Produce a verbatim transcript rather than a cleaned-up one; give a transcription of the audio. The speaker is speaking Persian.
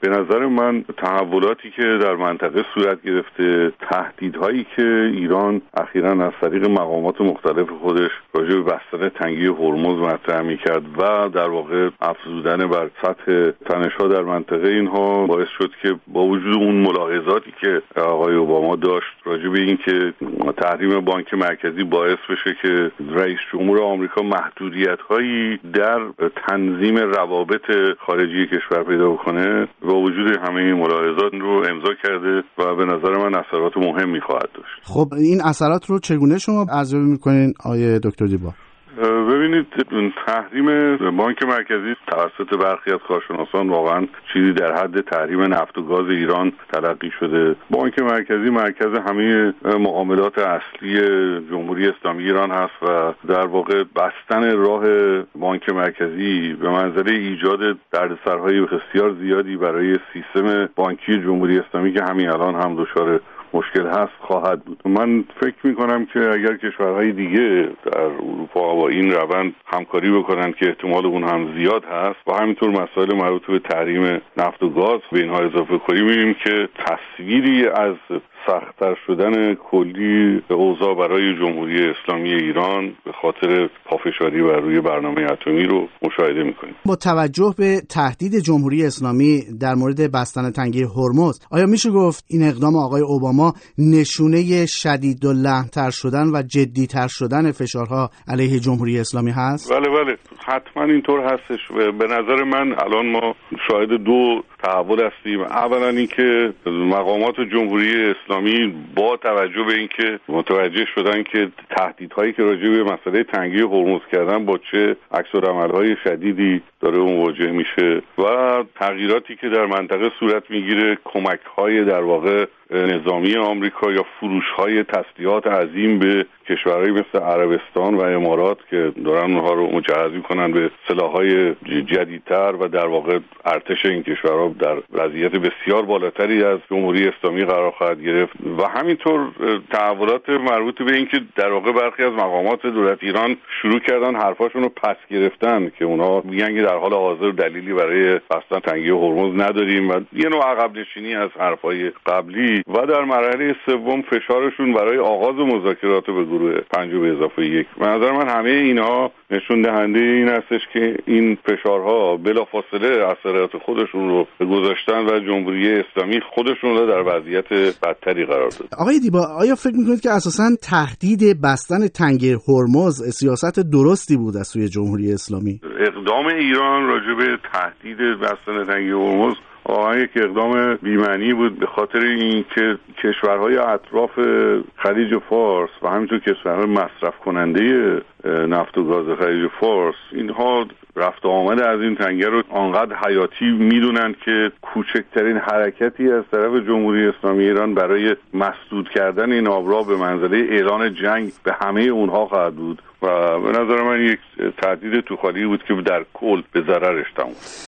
به نظر من تحولاتی که در منطقه صورت گرفته، تهدیدهایی که ایران اخیراً از طریق مقامات مختلف خودش راجع به بستن تنگی هرمز مطرح می‌کرد و در واقع افزودن بر سطح تنش‌ها در منطقه، اینها باعث شد که با وجود اون ملاحظاتی که آقای اوباما داشت راجع به این که تحریم بانک مرکزی باعث بشه که رئیس جمهور آمریکا محدودیت‌هایی در تنظیم روابط خارجی کشور پیدا بکنه، با وجود همه این ملاحظات رو امضا کرده و به نظر من اثرات مهمی خواهد داشت. خب این اثرات رو چگونه شما ارزیابی می‌کنین آقای دکتر دیبا؟ ببینید، تحریم بانک مرکزی توسط برخی از کارشناسان واقعا چیزی در حد تحریم نفت و گاز ایران تلقی شده. بانک مرکزی مرکز همه معاملات اصلی جمهوری اسلامی ایران هست و در واقع بستن راه بانک مرکزی به منزله ایجاد دردسرهای بسیار زیادی برای سیستم بانکی جمهوری اسلامی که همین الان هم دچار مشکل هست خواهد بود. من فکر می کنم که اگر کشورهای دیگه در اروپا با این روند همکاری بکنن که احتمال اون هم زیاد هست و همینطور مسائل مربوط به تحریم نفت و گاز به اینها اضافه کنیم، می‌بینیم که تصویری از سخت‌تر شدن کلی اوضاع برای جمهوری اسلامی ایران به خاطر پافشاری بر روی برنامه اتمی رو مشاهده می‌کنیم. با توجه به تهدید جمهوری اسلامی در مورد بستن تنگی هرمز، آیا میشه گفت این اقدام آقای اوباما نشونه شدیداللحن‌تر شدن و جدی‌تر شدن فشارها علیه جمهوری اسلامی هست؟ بله بله، حتما اینطور هستش. به نظر من الان ما شاهد دو تحول هستیم. اولا اینکه مقامات جمهوری اسلامی با توجه به اینکه متوجه شدن که تهدیدهایی که راجع به مسئله تنگی هرمز کردن با چه عکس‌العمل‌های شدیدی داره مواجه میشه و تغییراتی که در منطقه صورت میگیره، کمک‌های در واقع نظامی آمریکا یا فروش‌های تسلیحات عظیم به کشورهای مثل عربستان و امارات که دارن اونها رو مجهز می‌کنن به سلاح‌های جدیدتر و در واقع ارتش این کشورها در وضعیت بسیار بالاتری از جمهوری اسلامی قرار خواهد گرفت و همینطور تحولات مربوط به اینکه در واقع برخی از مقامات دولت ایران شروع کردن حرفاشون رو پس گرفتن که اونها میگن که در حال حاضر دلیلی برای بستن تنگی هرمز نداریم و یه نوع عقب نشینی از حرفای قبلی و در مرحله سوم فشارشون برای آغاز مذاکرات به گروه پنج به اضافه یک. به نظر من همه اینها نشون دهنده این هستش که این فشارها بلافاصله اثرات خودشون رو گذاشتن و جمهوری اسلامی خودشون رو در وضعیت بدتری قرار داد. آقای دیبا، آیا فکر می‌کنید که اساساً تهدید بستن تنگی هرمز سیاست درستی بود از سوی جمهوری اسلامی؟ اقدام ایران راجع به تهدید بستن تنگی هرمز واقعا یک اقدام بی‌معنی بود، به خاطر اینکه کشورهای اطراف خلیج فارس و همینطور کشورهای مصرف کننده نفت و گاز خلیج فارس اینها رفت و آمد از این تنگه رو آنقدر حیاتی میدونن که کوچکترین حرکتی از طرف جمهوری اسلامی ایران برای مسدود کردن این آبراه به منزله اعلان جنگ به همه اونها خواهد بود و به نظر من یک تهدید توخالی بود که در کل به ضررش تموم.